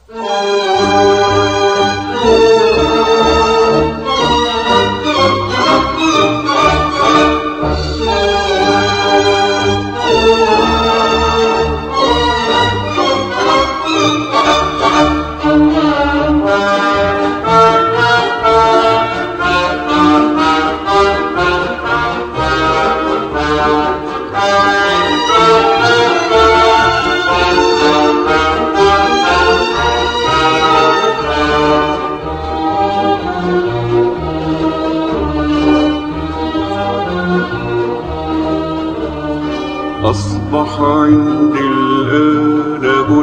أصبح عندي الآن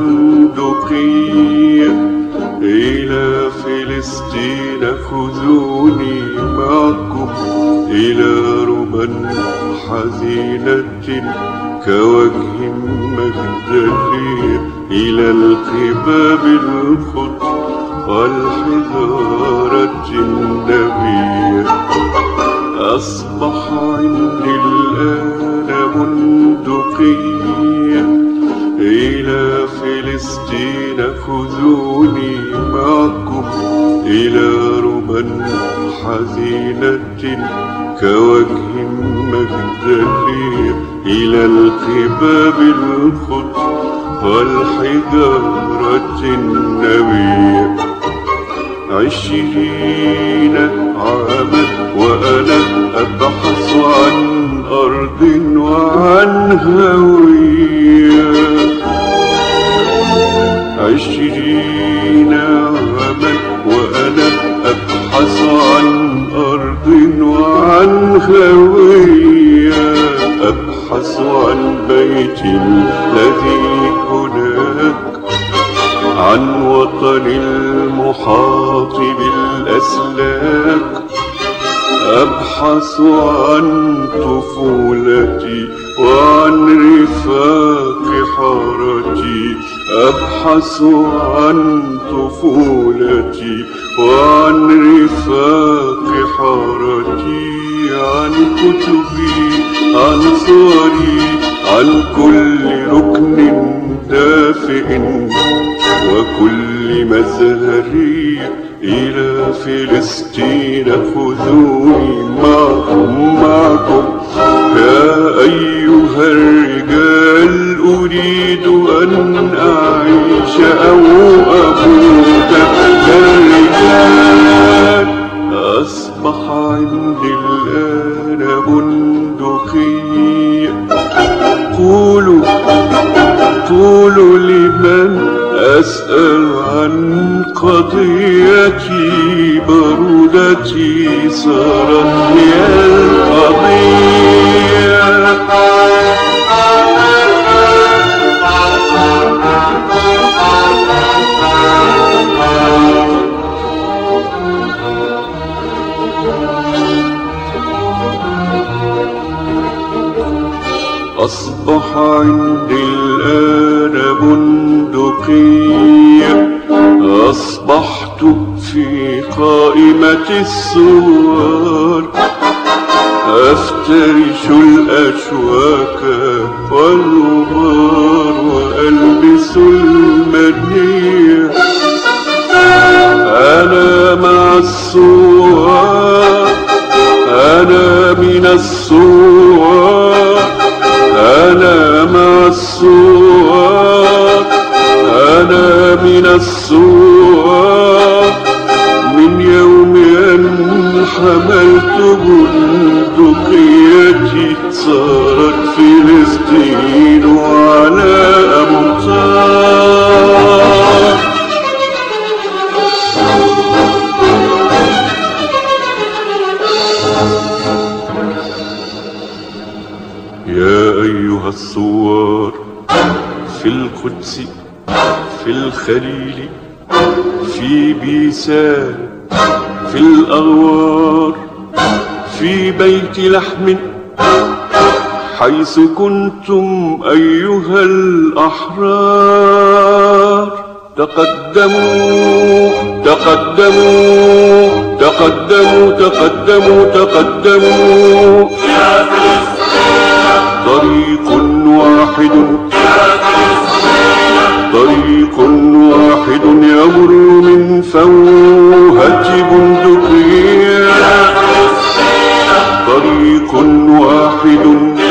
بندقية إلى فلسطين خذوني معكم إلى ربى حزينة كوجه مجدلية إلى القباب الخضر والحجارة النبية. أصبح عندي الآن بندقية إلى فلسطين خذوني معكم إلى ربى حزينة كوجه مجدلية إلى القباب الخضر والحجارة النبية. 20 عاما وأنا أبحث عن أرض وعن هوية. 20 عاما وأنا أبحث عن أرض وعن هوية. أبحث عن بيتي الذي هناك، عن وطن المحاط بالأسلاك. أبحث عن طفولتي وعن رفاق حارتي. أبحث عن طفولتي وعن رفاق حارتي، عن كتبي، عن صوري، عن كل ركن دافئ وكل مزهري. إلى فلسطين خذوني معكم يا أيها الرجال. أريد أن أعيش أو أموت كالرجال. أصبح عندي الآن بندقية. قولوا لمن أسأل عن قضيتي. برودتي صارت هي القضية. أصبح عندي الآن بندقية. أصبحت في قائمة الثوار. أفترش الأشواك والغبار وألبس المنية. أنا مع الثوار، أنا من الثوار. أنا مع الثوار، أنا من الثوار. من يوم أن حملت بندقيتي صارت فلسطين على أمطار. يا أيها الثوار في القدس، في الخليل، في بيسان، في الأغوار، في بيت لحم، حيث كنتم أيها الأحرار. تقدموا تقدموا تقدموا تقدموا تقدموا يا فلسطين. طريق واحد، يا فلسطين. طريق واحد يا فوهة بندقية طريق واحد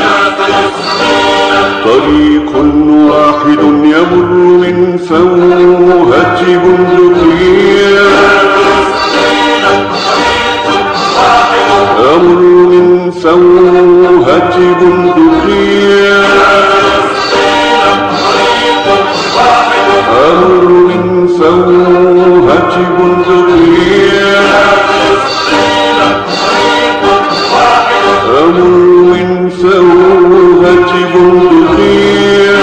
طريق واحد يمر من فوهة بندقية يمر من فوهة بندقية يمر من فوهة بندقية يمر من فوهة بندقية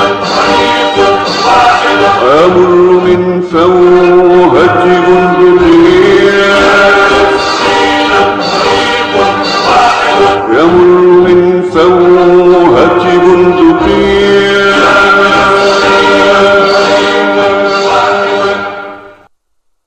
يمر من فوهة بندقية